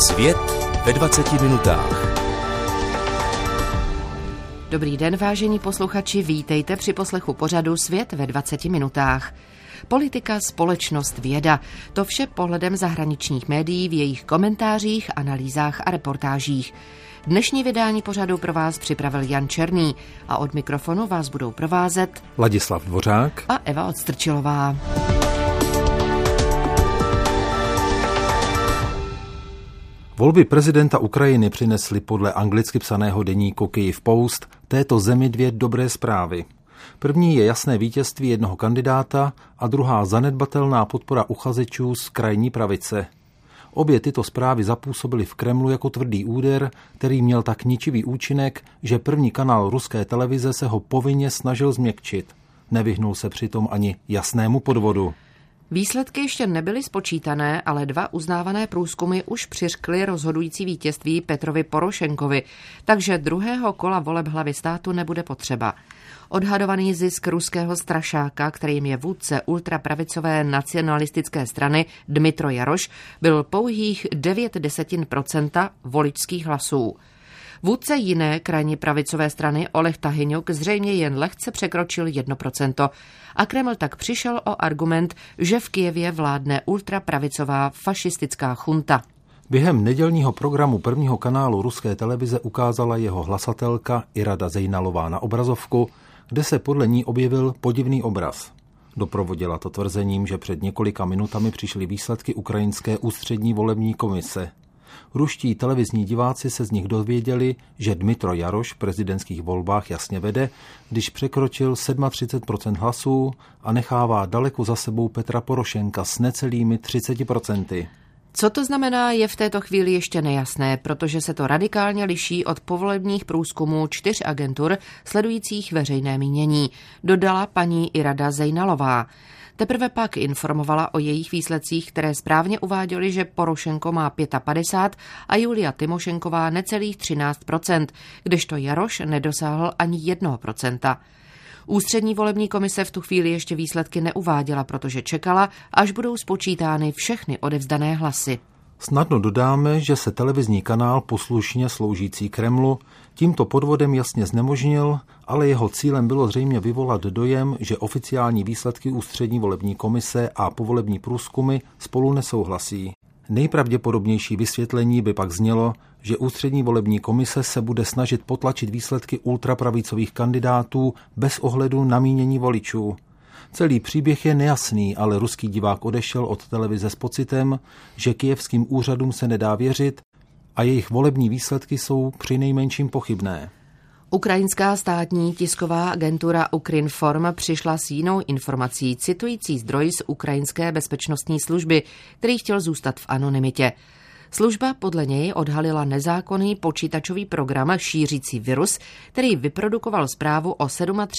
Svět ve 20 minutách. Dobrý den, vážení posluchači, vítejte při poslechu pořadu Svět ve 20 minutách. Politika, společnost, věda. To vše pohledem zahraničních médií v jejich komentářích, analýzách a reportážích. Dnešní vydání pořadu pro vás připravil Jan Černý a od mikrofonu vás budou provázet Ladislav Dvořák a Eva Odstrčilová. Volby prezidenta Ukrajiny přinesly podle anglicky psaného deníku Kyiv Post této zemi dvě dobré zprávy. První je jasné vítězství jednoho kandidáta a druhá zanedbatelná podpora uchazečů z krajní pravice. Obě tyto zprávy zapůsobily v Kremlu jako tvrdý úder, který měl tak ničivý účinek, že první kanál ruské televize se ho povinně snažil změkčit. Nevyhnul se přitom ani jasnému podvodu. Výsledky ještě nebyly spočítané, ale dva uznávané průzkumy už přiřkly rozhodující vítězství Petrovi Porošenkovi, takže druhého kola voleb hlavy státu nebude potřeba. Odhadovaný zisk ruského strašáka, kterým je vůdce ultrapravicové nacionalistické strany Dmytro Jaroš, byl pouhých 0,9% voličských hlasů. Vůdce jiné krajně pravicové strany Oleh Tahyňuk zřejmě jen lehce překročil 1% a Kreml tak přišel o argument, že v Kyjevě vládne ultrapravicová fašistická chunta. Během nedělního programu prvního kanálu ruské televize ukázala jeho hlasatelka Irada Zejnalová na obrazovku, kde se podle ní objevil podivný obraz. Doprovodila to tvrzením, že před několika minutami přišly výsledky ukrajinské ústřední volební komise. Ruští televizní diváci se z nich dozvěděli, že Dmytro Jaroš v prezidentských volbách jasně vede, když překročil 37% hlasů a nechává daleko za sebou Petra Porošenka s necelými 30%. Co to znamená, je v této chvíli ještě nejasné, protože se to radikálně liší od povolebních průzkumů 4 agentur sledujících veřejné mínění, dodala paní Irada Zejnalová. Teprve pak informovala o jejich výsledcích, které správně uváděly, že Porošenko má 55 a Julia Tymošenková necelých 13%, kdežto Jaroš nedosáhl ani 1%. Ústřední volební komise v tu chvíli ještě výsledky neuváděla, protože čekala, až budou spočítány všechny odevzdané hlasy. Snadno dodáme, že se televizní kanál poslušně sloužící Kremlu tímto podvodem jasně znemožnil, ale jeho cílem bylo zřejmě vyvolat dojem, že oficiální výsledky ústřední volební komise a povolební průzkumy spolu nesouhlasí. Nejpravděpodobnější vysvětlení by pak znělo, že ústřední volební komise se bude snažit potlačit výsledky ultrapravicových kandidátů bez ohledu na mínění voličů. Celý příběh je nejasný, ale ruský divák odešel od televize s pocitem, že kyjevským úřadům se nedá věřit a jejich volební výsledky jsou přinejmenším pochybné. Ukrajinská státní tisková agentura Ukrinform přišla s jinou informací, citující zdroj z ukrajinské bezpečnostní služby, který chtěl zůstat v anonymitě. Služba podle něj odhalila nezákonný počítačový program šířící virus, který vyprodukoval zprávu o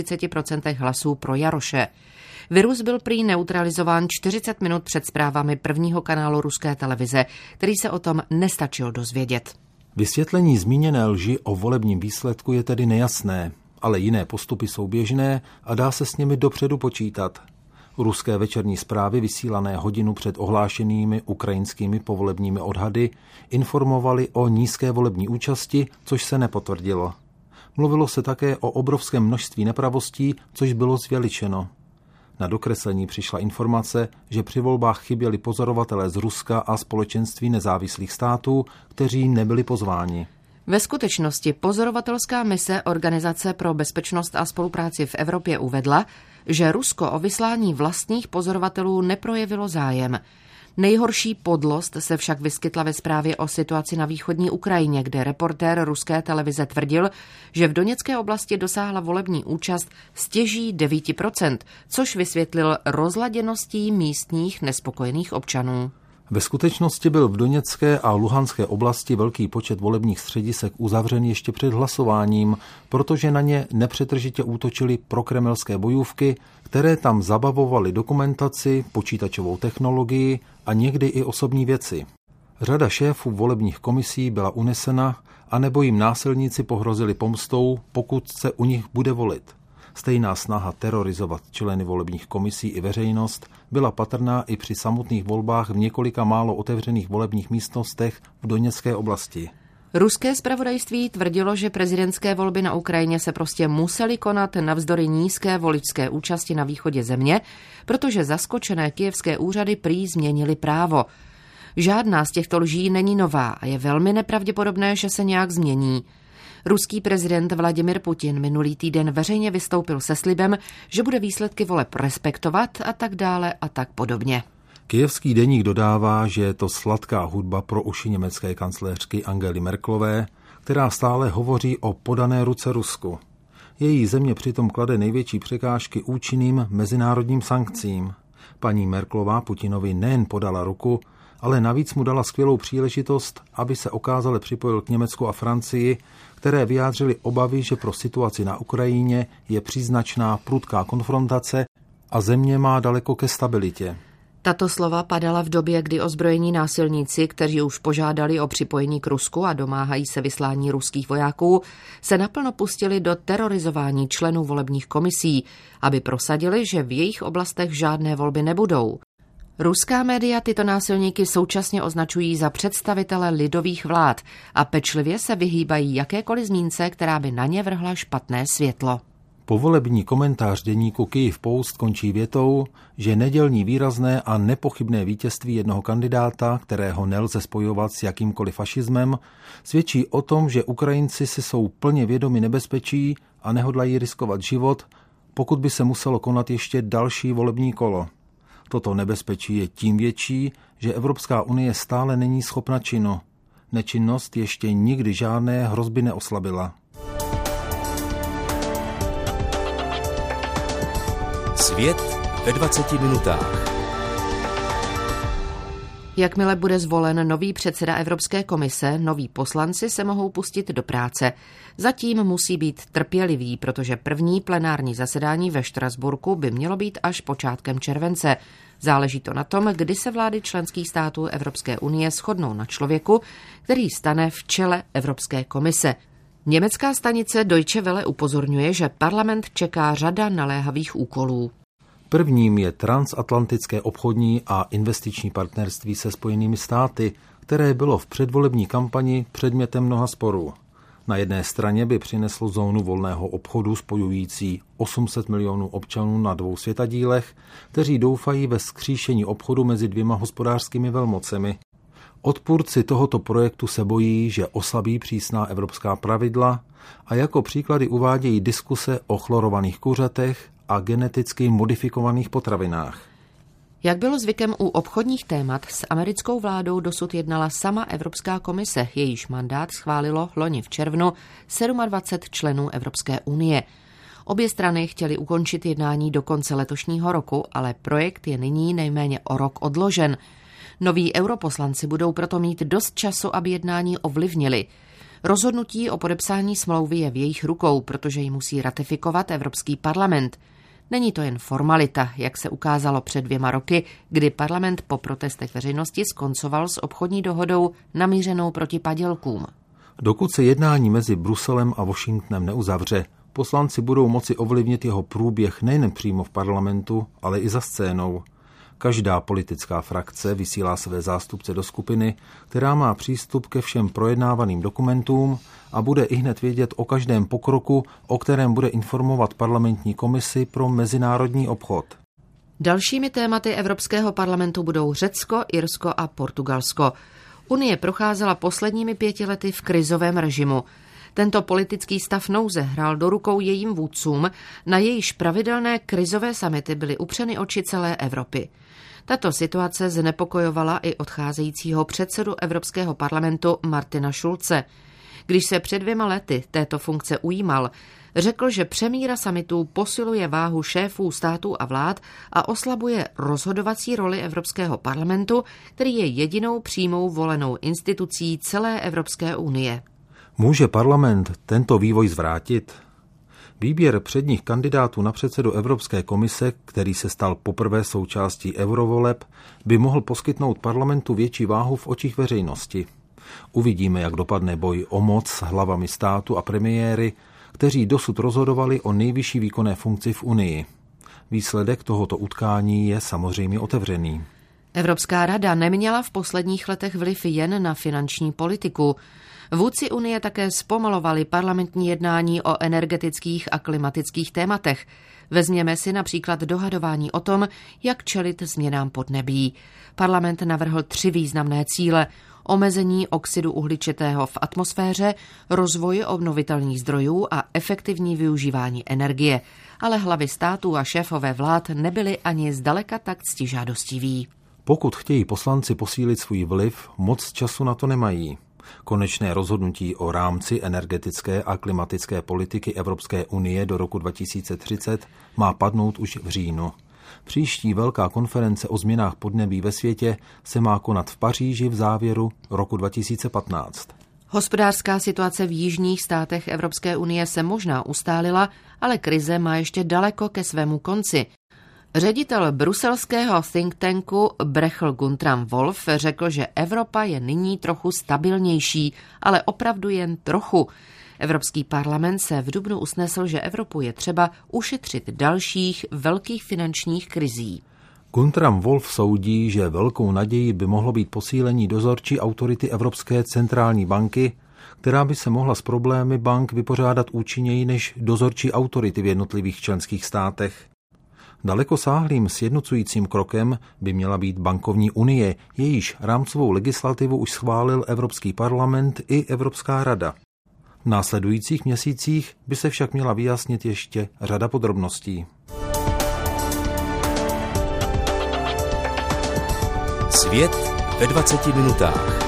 37% hlasů pro Jaroše. Virus byl prý neutralizován 40 minut před zprávami prvního kanálu ruské televize, který se o tom nestačil dozvědět. Vysvětlení zmíněné lži o volebním výsledku je tedy nejasné, ale jiné postupy jsou běžné a dá se s nimi dopředu počítat. Ruské večerní zprávy vysílané hodinu před ohlášenými ukrajinskými povolebními odhady informovaly o nízké volební účasti, což se nepotvrdilo. Mluvilo se také o obrovském množství nepravostí, což bylo zveličeno. Na dokreslení přišla informace, že při volbách chyběli pozorovatelé z Ruska a společenství nezávislých států, kteří nebyli pozváni. Ve skutečnosti pozorovatelská mise Organizace pro bezpečnost a spolupráci v Evropě uvedla, že Rusko o vyslání vlastních pozorovatelů neprojevilo zájem. Nejhorší podlost se však vyskytla ve zprávě o situaci na východní Ukrajině, kde reportér ruské televize tvrdil, že v Doněcké oblasti dosáhla volební účast stěží 9%, což vysvětlil rozladěností místních nespokojených občanů. Ve skutečnosti byl v Doněcké a Luhanské oblasti velký počet volebních středisek uzavřen ještě před hlasováním, protože na ně nepřetržitě útočily prokremelské bojůvky, které tam zabavovaly dokumentaci, počítačovou technologii a někdy i osobní věci. Řada šéfů volebních komisí byla unesena, anebo jim násilníci pohrozili pomstou, pokud se u nich bude volit. Stejná snaha terorizovat členy volebních komisí i veřejnost byla patrná i při samotných volbách v několika málo otevřených volebních místnostech v Doněcké oblasti. Ruské zpravodajství tvrdilo, že prezidentské volby na Ukrajině se prostě musely konat navzdory nízké voličské účasti na východě země, protože zaskočené kyjevské úřady prý změnily právo. Žádná z těchto lží není nová a je velmi nepravděpodobné, že se nějak změní. Ruský prezident Vladimir Putin minulý týden veřejně vystoupil se slibem, že bude výsledky voleb respektovat a tak dále a tak podobně. Kyjevský deník dodává, že je to sladká hudba pro uši německé kancléřky Angely Merkelové, která stále hovoří o podané ruce Rusku. Její země přitom klade největší překážky účinným mezinárodním sankcím. Paní Merkelová Putinovi nejen podala ruku, ale navíc mu dala skvělou příležitost, aby se okázale připojil k Německu a Francii, které vyjádřily obavy, že pro situaci na Ukrajině je příznačná prudká konfrontace a země má daleko ke stabilitě. Tato slova padala v době, kdy ozbrojení násilníci, kteří už požádali o připojení k Rusku a domáhají se vyslání ruských vojáků, se naplno pustili do terorizování členů volebních komisí, aby prosadili, že v jejich oblastech žádné volby nebudou. Ruská média tyto násilníky současně označují za představitele lidových vlád a pečlivě se vyhýbají jakékoliv zmínce, která by na ně vrhla špatné světlo. Povolební komentář deníku Kyjev Post končí větou, že nedělní výrazné a nepochybné vítězství jednoho kandidáta, kterého nelze spojovat s jakýmkoliv fašismem, svědčí o tom, že Ukrajinci si jsou plně vědomi nebezpečí a nehodlají riskovat život, pokud by se muselo konat ještě další volební kolo. Toto nebezpečí je tím větší, že Evropská unie stále není schopna činu. Nečinnost ještě nikdy žádné hrozby neoslabila. Svět ve 20 minutách. Jakmile bude zvolen nový předseda Evropské komise, noví poslanci se mohou pustit do práce. Zatím musí být trpěliví, protože první plenární zasedání ve Štrasburku by mělo být až počátkem července. Záleží to na tom, kdy se vlády členských států Evropské unie shodnou na člověku, který stane v čele Evropské komise. Německá stanice Deutsche Welle upozorňuje, že parlament čeká řada naléhavých úkolů. Prvním je transatlantické obchodní a investiční partnerství se Spojenými státy, které bylo v předvolební kampani předmětem mnoha sporů. Na jedné straně by přineslo zónu volného obchodu spojující 800 milionů občanů na 2 světadílech, kteří doufají ve skříšení obchodu mezi dvěma hospodářskými velmocemi. Odpůrci tohoto projektu se bojí, že oslabí přísná evropská pravidla a jako příklady uvádějí diskuse o chlorovaných kuřatech a geneticky modifikovaných potravinách. Jak bylo zvykem u obchodních témat, s americkou vládou dosud jednala sama Evropská komise, jejíž mandát schválilo loni v červnu 27 členů Evropské unie. Obě strany chtěly ukončit jednání do konce letošního roku, ale projekt je nyní nejméně o rok odložen. Noví europoslanci budou proto mít dost času, aby jednání ovlivnili. Rozhodnutí o podepsání smlouvy je v jejich rukou, protože ji musí ratifikovat Evropský parlament. Není to jen formalita, jak se ukázalo před 2 roky, kdy parlament po protestech veřejnosti skoncoval s obchodní dohodou namířenou proti padělkům. Dokud se jednání mezi Bruselem a Washingtonem neuzavře, poslanci budou moci ovlivnit jeho průběh nejen přímo v parlamentu, ale i za scénou. Každá politická frakce vysílá své zástupce do skupiny, která má přístup ke všem projednávaným dokumentům a bude ihned vědět o každém pokroku, o kterém bude informovat parlamentní komisi pro mezinárodní obchod. Dalšími tématy Evropského parlamentu budou Řecko, Irsko a Portugalsko. Unie procházela posledními 5 lety v krizovém režimu. Tento politický stav nouze hrál do rukou jejím vůdcům, na jejíž pravidelné krizové summity byly upřeny oči celé Evropy. Tato situace znepokojovala i odcházejícího předsedu Evropského parlamentu Martina Schulze. Když se před 2 lety této funkce ujímal, řekl, že přemíra summitů posiluje váhu šéfů států a vlád a oslabuje rozhodovací roli Evropského parlamentu, který je jedinou přímou volenou institucí celé Evropské unie. Může parlament tento vývoj zvrátit? Výběr předních kandidátů na předsedu Evropské komise, který se stal poprvé součástí eurovoleb, by mohl poskytnout parlamentu větší váhu v očích veřejnosti. Uvidíme, jak dopadne boj o moc s hlavami státu a premiéry, kteří dosud rozhodovali o nejvyšší výkonné funkci v Unii. Výsledek tohoto utkání je samozřejmě otevřený. Evropská rada neměla v posledních letech vliv jen na finanční politiku. Vůdci Unie také zpomalovali parlamentní jednání o energetických a klimatických tématech. Vezměme si například dohadování o tom, jak čelit změnám podnebí. Parlament navrhl 3 významné cíle: omezení oxidu uhličitého v atmosféře, rozvoj obnovitelných zdrojů a efektivní využívání energie. Ale hlavy států a šéfové vlád nebyli ani zdaleka tak ctižádostiví. Pokud chtějí poslanci posílit svůj vliv, moc času na to nemají. Konečné rozhodnutí o rámci energetické a klimatické politiky Evropské unie do roku 2030 má padnout už v říjnu. Příští velká konference o změnách podnebí ve světě se má konat v Paříži v závěru roku 2015. Hospodářská situace v jižních státech Evropské unie se možná ustálila, ale krize má ještě daleko ke svému konci. Ředitel bruselského think tanku Brechl Guntram Wolf řekl, že Evropa je nyní trochu stabilnější, ale opravdu jen trochu. Evropský parlament se v dubnu usnesl, že Evropu je třeba ušetřit dalších velkých finančních krizí. Guntram Wolf soudí, že velkou nadějí by mohlo být posílení dozorčí autority Evropské centrální banky, která by se mohla s problémy bank vypořádat účinněji než dozorčí autority v jednotlivých členských státech. Dalekosáhlým sjednocujícím krokem by měla být bankovní unie, jejíž rámcovou legislativu už schválil Evropský parlament i Evropská rada. V následujících měsících by se však měla vyjasnit ještě řada podrobností. Svět ve 20 minutách.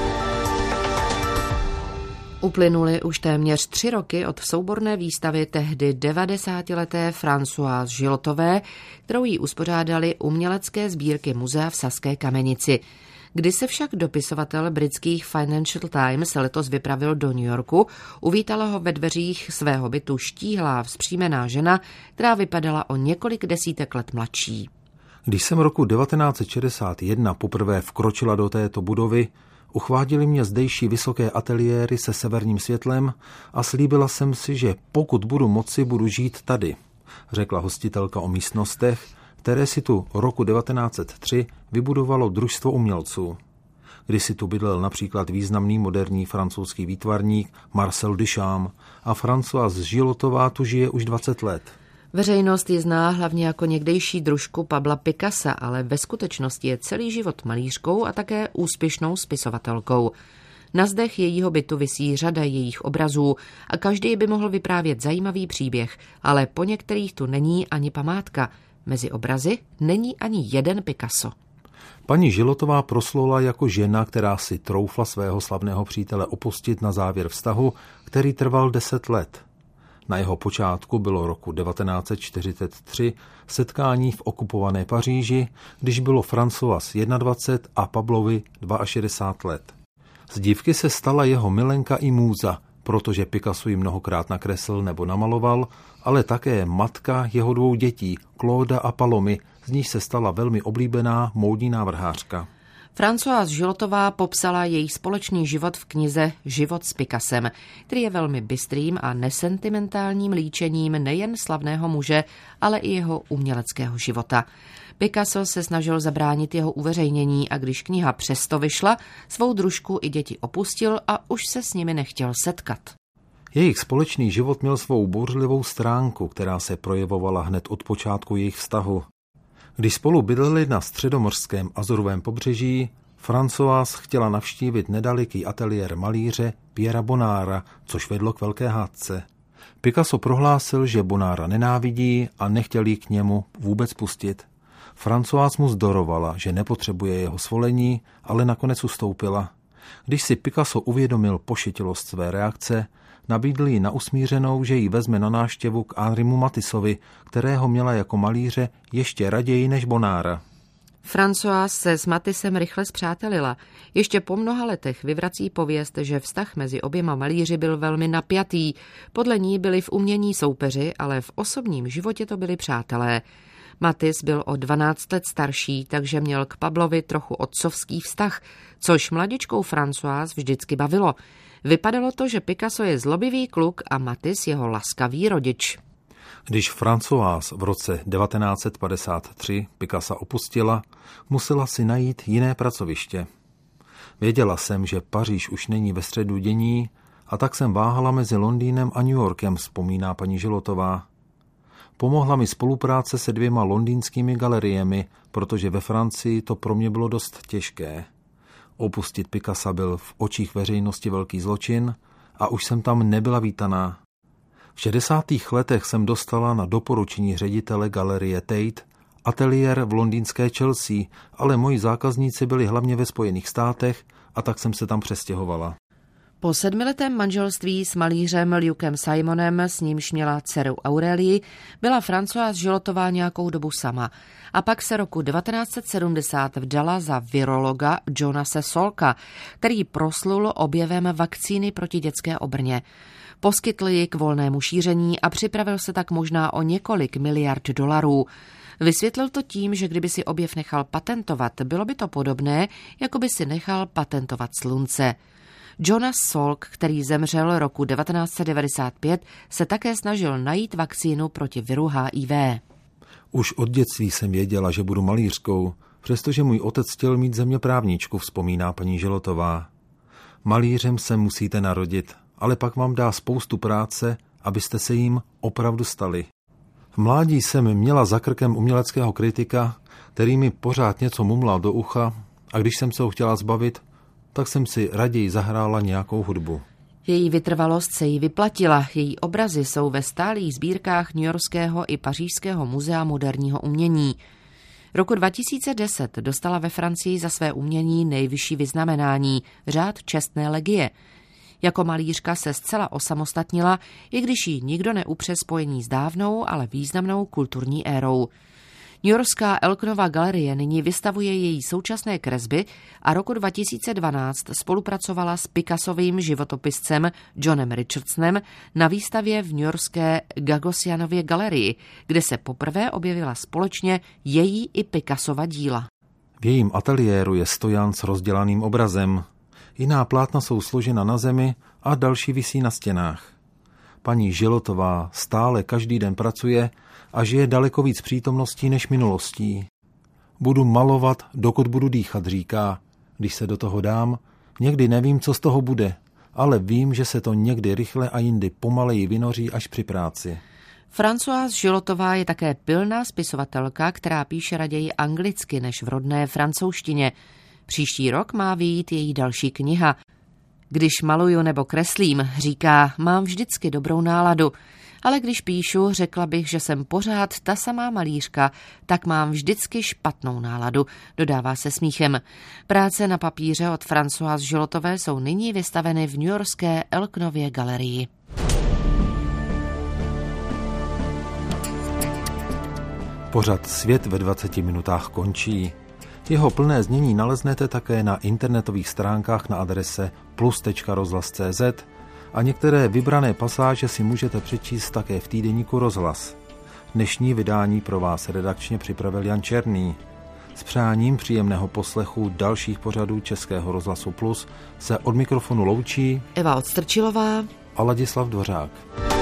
Uplynuly už téměř 3 roky od souborné výstavy tehdy 90leté Françoise Gillotové, kterou jí uspořádali umělecké sbírky muzea v Saské Kamenici. Když se však dopisovatel britských Financial Times letos vypravil do New Yorku, uvítala ho ve dveřích svého bytu štíhlá, vzpřímená žena, která vypadala o několik desítek let mladší. Když jsem roku 1961 poprvé vkročila do této budovy, uchvátily mě zdejší vysoké ateliéry se severním světlem a slíbila jsem si, že pokud budu moci, budu žít tady, řekla hostitelka o místnostech, které si tu roku 1903 vybudovalo družstvo umělců. Kdysi tu bydlel například významný moderní francouzský výtvarník Marcel Duchamp a Françoise Gillotová tu žije už 20 let. Veřejnost ji zná hlavně jako někdejší družku Pabla Picassa, ale ve skutečnosti je celý život malířkou a také úspěšnou spisovatelkou. Na zdech jejího bytu visí řada jejich obrazů a každý by mohl vyprávět zajímavý příběh, ale po některých tu není ani památka. Mezi obrazy není ani jeden Picasso. Paní Gillotová proslula jako žena, která si troufla svého slavného přítele opustit na závěr vztahu, který trval 10 let. Na jeho počátku bylo roku 1943 setkání v okupované Paříži, když bylo Françoise 21 a Pablovi 62 let. Z dívky se stala jeho milenka i můza, protože Picasso ji mnohokrát nakresl nebo namaloval, ale také matka jeho 2 dětí, Clauda a Palomy, z níž se stala velmi oblíbená módní návrhářka. Françoise Gillotová popsala její společný život v knize Život s Picassem, který je velmi bystrým a nesentimentálním líčením nejen slavného muže, ale i jeho uměleckého života. Picasso se snažil zabránit jeho uveřejnění a když kniha přesto vyšla, svou družku i děti opustil a už se s nimi nechtěl setkat. Jejich společný život měl svou bouřlivou stránku, která se projevovala hned od počátku jejich vztahu. Když spolu bydleli na středomořském Azorovém pobřeží, Françoise chtěla navštívit nedaleký ateliér malíře Pierra Bonnara, což vedlo k velké hádce. Picasso prohlásil, že Bonnara nenávidí a nechtěl jí k němu vůbec pustit. Françoise mu zdorovala, že nepotřebuje jeho svolení, ale nakonec ustoupila. Když si Picasso uvědomil pošetilost své reakce, nabídl jí na usmířenou, že ji vezme na návštěvu k Henrimu Matissovi, kterého měla jako malíře ještě raději než Bonnara. Françoise se s Matissem rychle spřátelila. Ještě po mnoha letech vyvrací pověst, že vztah mezi oběma malíři byl velmi napjatý. Podle ní byli v umění soupeři, ale v osobním životě to byli přátelé. Matisse byl o 12 let starší, takže měl k Pablovi trochu otcovský vztah, což mladičkou Françoise vždycky bavilo. Vypadalo to, že Picasso je zlobivý kluk a Matisse jeho laskavý rodič. Když Françoise v roce 1953 Picassa opustila, musela si najít jiné pracoviště. Věděla jsem, že Paříž už není ve středu dění, a tak jsem váhala mezi Londýnem a New Yorkem, vzpomíná paní Žilotová. Pomohla mi spolupráce se 2 londýnskými galeriemi, protože ve Francii to pro mě bylo dost těžké. Opustit Picassa byl v očích veřejnosti velký zločin a už jsem tam nebyla vítaná. V 60. letech jsem dostala na doporučení ředitele galerie Tate ateliér v londýnské Chelsea, ale moji zákazníci byli hlavně ve Spojených státech a tak jsem se tam přestěhovala. Po 7letém manželství s malířem Lukem Simonem, s nímž měla dceru Aurélii, byla Françoise Žilotová nějakou dobu sama. A pak se roku 1970 vdala za virologa Jonase Salka, který proslul objevem vakcíny proti dětské obrně. Poskytl ji k volnému šíření a připravil se tak možná o několik miliard dolarů. Vysvětlil to tím, že kdyby si objev nechal patentovat, bylo by to podobné, jako by si nechal patentovat slunce. Jonas Salk, který zemřel roku 1995, se také snažil najít vakcínu proti viru HIV. Už od dětství jsem věděla, že budu malířkou, přestože můj otec chtěl mít zeměprávničku, vzpomíná paní Žilotová. Malířem se musíte narodit, ale pak vám dá spoustu práce, abyste se jim opravdu stali. V mládí jsem měla za krkem uměleckého kritika, který mi pořád něco mumlal do ucha, a když jsem se ho chtěla zbavit, tak jsem si raději zahrála nějakou hudbu. Její vytrvalost se jí vyplatila. Její obrazy jsou ve stálých sbírkách newyorského i pařížského muzea moderního umění. Roku 2010 dostala ve Francii za své umění nejvyšší vyznamenání, řád čestné legie. Jako malířka se zcela osamostatnila, i když jí nikdo neupře spojení s dávnou, ale významnou kulturní érou. Newyorská Elknova galerie nyní vystavuje její současné kresby a roku 2012 spolupracovala s Picassovým životopiscem Johnem Richardsonem na výstavě v newyorské Gagosianově galerii, kde se poprvé objevila společně její i Picassova díla. V jejím ateliéru je stojan s rozdělaným obrazem. Jiná plátna jsou složena na zemi a další visí na stěnách. Paní Žilotová stále každý den pracuje a žije daleko víc přítomností než minulostí. Budu malovat, dokud budu dýchat, říká. Když se do toho dám, někdy nevím, co z toho bude, ale vím, že se to někdy rychle a jindy pomaleji vynoří až při práci. Françoise Žilotová je také pilná spisovatelka, která píše raději anglicky než v rodné francouzštině. Příští rok má vyjít její další kniha. Když maluju nebo kreslím, říká, mám vždycky dobrou náladu. Ale když píšu, řekla bych, že jsem pořád ta samá malířka, tak mám vždycky špatnou náladu, dodává se smíchem. Práce na papíře od Françoise Žilotové jsou nyní vystaveny v newyorské Elknově galerii. Pořad Svět ve 20 minutách končí. Jeho plné znění naleznete také na internetových stránkách na adrese plus.rozhlas.cz a některé vybrané pasáže si můžete přečíst také v týdeníku Rozhlas. Dnešní vydání pro vás redakčně připravil Jan Černý. S přáním příjemného poslechu dalších pořadů Českého rozhlasu Plus se od mikrofonu loučí Eva Odstrčilová a Ladislav Dvořák.